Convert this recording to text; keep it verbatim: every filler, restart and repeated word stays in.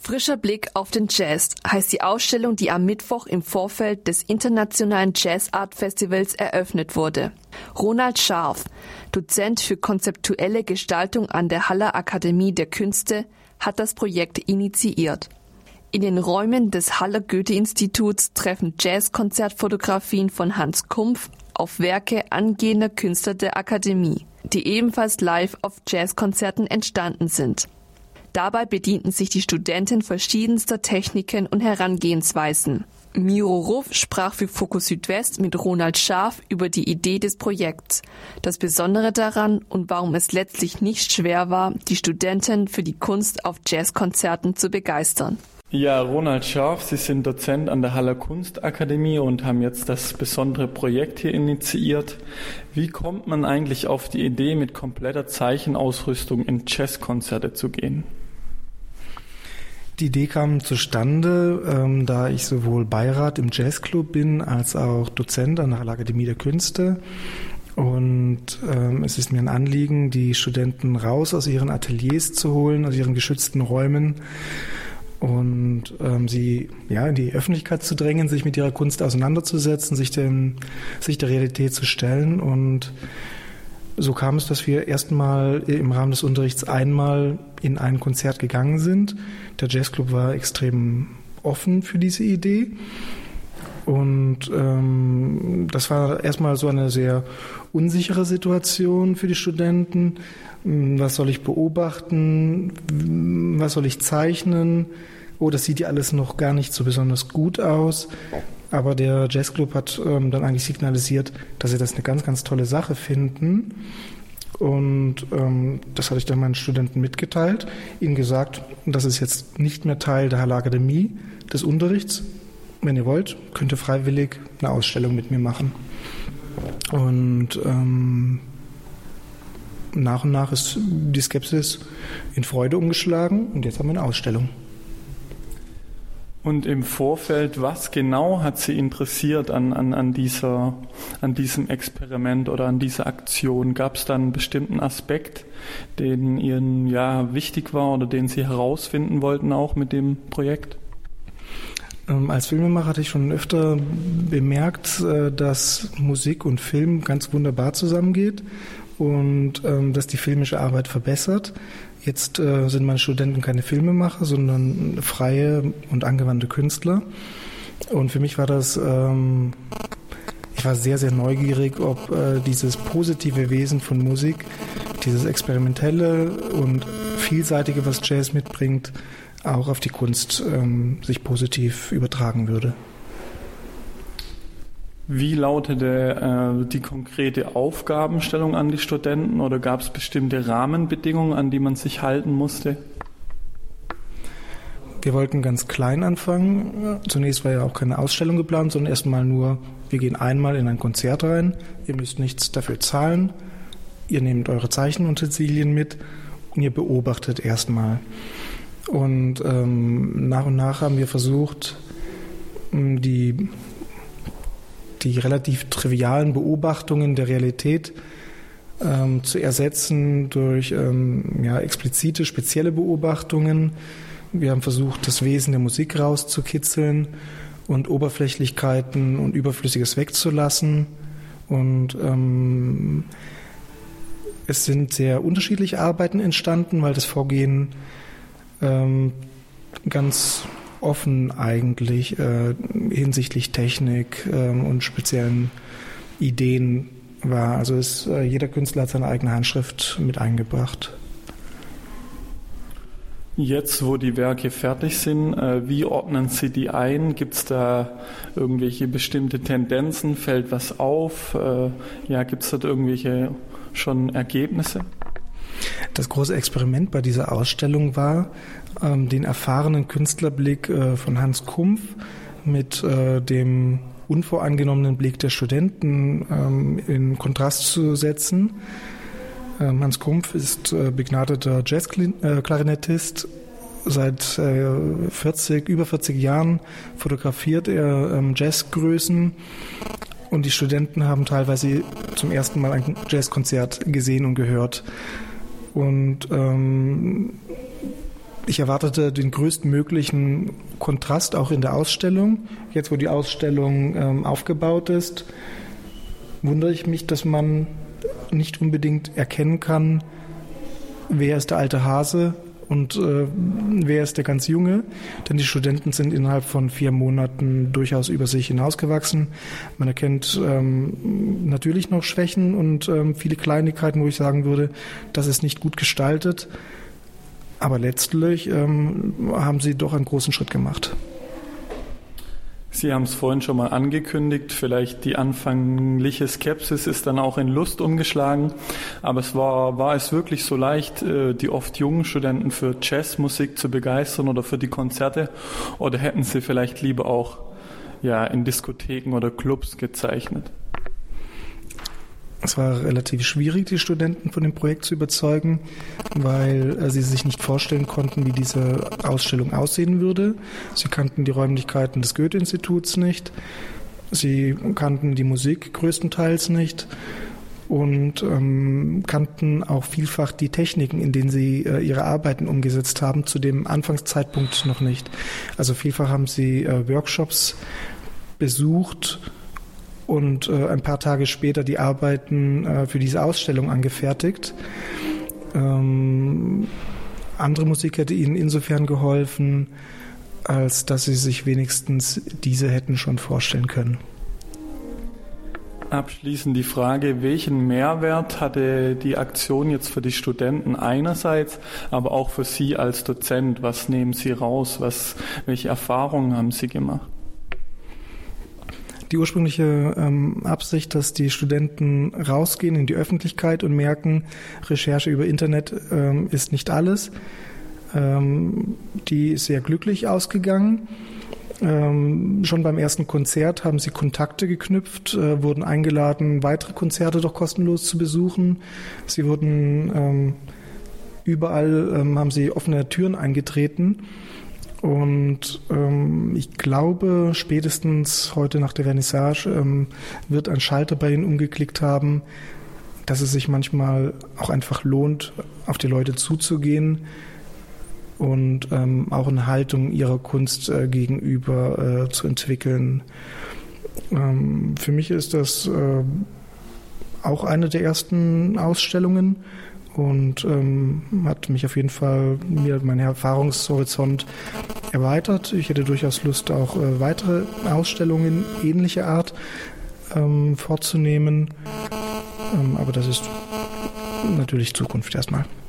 Frischer Blick auf den Jazz heißt die Ausstellung, die am Mittwoch im Vorfeld des Internationalen Jazz Art Festivals eröffnet wurde. Ronald Scharf, Dozent für konzeptuelle Gestaltung an der Haller Akademie der Künste, hat das Projekt initiiert. In den Räumen des Haller Goethe-Instituts treffen Jazz-Konzertfotografien von Hans Kumpf auf Werke angehender Künstler der Akademie, die ebenfalls live auf Jazzkonzerten entstanden sind. Dabei bedienten sich die Studenten verschiedenster Techniken und Herangehensweisen. Miro Ruff sprach für Fokus Südwest mit Ronald Scharf über die Idee des Projekts, das Besondere daran und warum es letztlich nicht schwer war, die Studenten für die Kunst auf Jazzkonzerten zu begeistern. Ja, Ronald Scharf, Sie sind Dozent an der Haller Kunstakademie und haben jetzt das besondere Projekt hier initiiert. Wie kommt man eigentlich auf die Idee, mit kompletter Zeichenausrüstung in Jazzkonzerte zu gehen? Die Idee kam zustande, ähm, da ich sowohl Beirat im Jazzclub bin, als auch Dozent an der Haller Akademie der Künste. Und ähm, es ist mir ein Anliegen, die Studenten raus aus ihren Ateliers zu holen, aus ihren geschützten Räumen und ähm, sie ja in die Öffentlichkeit zu drängen, sich mit ihrer Kunst auseinanderzusetzen, sich dem sich der Realität zu stellen. Und so kam es, dass wir erstmal im Rahmen des Unterrichts einmal in ein Konzert gegangen sind. Der Jazzclub war extrem offen für diese Idee. Und ähm, das war erstmal so eine sehr unsichere Situation für die Studenten. Was soll ich beobachten? Was soll ich zeichnen? Oh, das sieht ja alles noch gar nicht so besonders gut aus. Aber der Jazzclub hat ähm, dann eigentlich signalisiert, dass sie das eine ganz, ganz tolle Sache finden. Und ähm, das hatte ich dann meinen Studenten mitgeteilt, ihnen gesagt, das ist jetzt nicht mehr Teil der Haller Akademie des Unterrichts. Wenn ihr wollt, könnt ihr freiwillig eine Ausstellung mit mir machen. Und ähm, nach und nach ist die Skepsis in Freude umgeschlagen und jetzt haben wir eine Ausstellung. Und im Vorfeld, was genau hat Sie interessiert an, an, an, dieser, an diesem Experiment oder an dieser Aktion? Gab es da einen bestimmten Aspekt, den Ihnen ja wichtig war oder den Sie herausfinden wollten auch mit dem Projekt? Ähm, als Filmemacher hatte ich schon öfter bemerkt, äh, dass Musik und Film ganz wunderbar zusammengeht und ähm, dass die filmische Arbeit verbessert. Jetzt äh, sind meine Studenten keine Filmemacher, sondern freie und angewandte Künstler. Und für mich war das, ähm, ich war sehr, sehr neugierig, ob äh, dieses positive Wesen von Musik, dieses experimentelle und vielseitige, was Jazz mitbringt, auch auf die Kunst ähm, sich positiv übertragen würde. Wie lautete äh, die konkrete Aufgabenstellung an die Studenten oder gab es bestimmte Rahmenbedingungen, an die man sich halten musste? Wir wollten ganz klein anfangen. Zunächst war ja auch keine Ausstellung geplant, sondern erstmal nur, wir gehen einmal in ein Konzert rein, ihr müsst nichts dafür zahlen, ihr nehmt eure Zeichenutensilien mit und ihr beobachtet erstmal. Und ähm, nach und nach haben wir versucht, die die relativ trivialen Beobachtungen der Realität ähm, zu ersetzen durch ähm, ja, explizite, spezielle Beobachtungen. Wir haben versucht, das Wesen der Musik rauszukitzeln und Oberflächlichkeiten und Überflüssiges wegzulassen. Und ähm, es sind sehr unterschiedliche Arbeiten entstanden, weil das Vorgehen ähm, ganz offen eigentlich äh, hinsichtlich Technik äh, und speziellen Ideen war. Also ist, äh, jeder Künstler hat seine eigene Handschrift mit eingebracht. Jetzt, wo die Werke fertig sind, äh, wie ordnen Sie die ein? Gibt es da irgendwelche bestimmte Tendenzen? Fällt was auf? Äh, ja, gibt es da irgendwelche schon Ergebnisse? Das große Experiment bei dieser Ausstellung war, ähm, den erfahrenen Künstlerblick äh, von Hans Kumpf mit äh, dem unvoreingenommenen Blick der Studenten ähm, in Kontrast zu setzen. Ähm, Hans Kumpf ist äh, begnadeter Jazzklarinettist. Seit äh, vierzig, über vierzig Jahren fotografiert er ähm, Jazzgrößen. Und die Studenten haben teilweise zum ersten Mal ein Jazzkonzert gesehen und gehört. Und ähm, ich erwartete den größtmöglichen Kontrast auch in der Ausstellung. Jetzt, wo die Ausstellung ähm, aufgebaut ist, wundere ich mich, dass man nicht unbedingt erkennen kann, wer ist der alte Hase und äh, wer ist der ganz Junge. Denn die Studenten sind innerhalb von vier Monaten durchaus über sich hinausgewachsen. Man erkennt ähm, natürlich noch Schwächen und ähm, viele Kleinigkeiten, wo ich sagen würde, das ist nicht gut gestaltet. Aber letztlich ähm, haben sie doch einen großen Schritt gemacht. Sie haben es vorhin schon mal angekündigt, vielleicht die anfängliche Skepsis ist dann auch in Lust umgeschlagen, aber es war, war es wirklich so leicht, die oft jungen Studenten für Jazzmusik zu begeistern oder für die Konzerte, oder hätten Sie vielleicht lieber auch ja, in Diskotheken oder Clubs gezeichnet? Es war relativ schwierig, die Studenten von dem Projekt zu überzeugen, weil äh, sie sich nicht vorstellen konnten, wie diese Ausstellung aussehen würde. Sie kannten die Räumlichkeiten des Goethe-Instituts nicht, sie kannten die Musik größtenteils nicht und ähm, kannten auch vielfach die Techniken, in denen sie äh, ihre Arbeiten umgesetzt haben, zu dem Anfangszeitpunkt noch nicht. Also vielfach haben sie äh, Workshops besucht und äh, ein paar Tage später die Arbeiten äh, für diese Ausstellung angefertigt. Ähm, andere Musik hätte ihnen insofern geholfen, als dass sie sich wenigstens diese hätten schon vorstellen können. Abschließend die Frage, welchen Mehrwert hatte die Aktion jetzt für die Studenten einerseits, aber auch für Sie als Dozent? Was nehmen Sie raus? Was, welche Erfahrungen haben Sie gemacht? Die ursprüngliche ähm, Absicht, dass die Studenten rausgehen in die Öffentlichkeit und merken, Recherche über Internet ähm, ist nicht alles, ähm, die ist sehr glücklich ausgegangen. Ähm, schon beim ersten Konzert haben sie Kontakte geknüpft, äh, wurden eingeladen, weitere Konzerte doch kostenlos zu besuchen. Sie wurden ähm, überall, ähm, haben sie offene Türen eingetreten. Und ähm, ich glaube, spätestens heute nach der Vernissage ähm, wird ein Schalter bei ihnen umgeklickt haben, dass es sich manchmal auch einfach lohnt, auf die Leute zuzugehen und ähm, auch eine Haltung ihrer Kunst äh, gegenüber äh, zu entwickeln. Ähm, für mich ist das äh, auch eine der ersten Ausstellungen und ähm, hat mich auf jeden Fall mir meinen Erfahrungshorizont erweitert. Ich hätte durchaus Lust, auch äh, weitere Ausstellungen ähnlicher Art ähm, vorzunehmen, ähm, aber das ist natürlich Zukunft erstmal.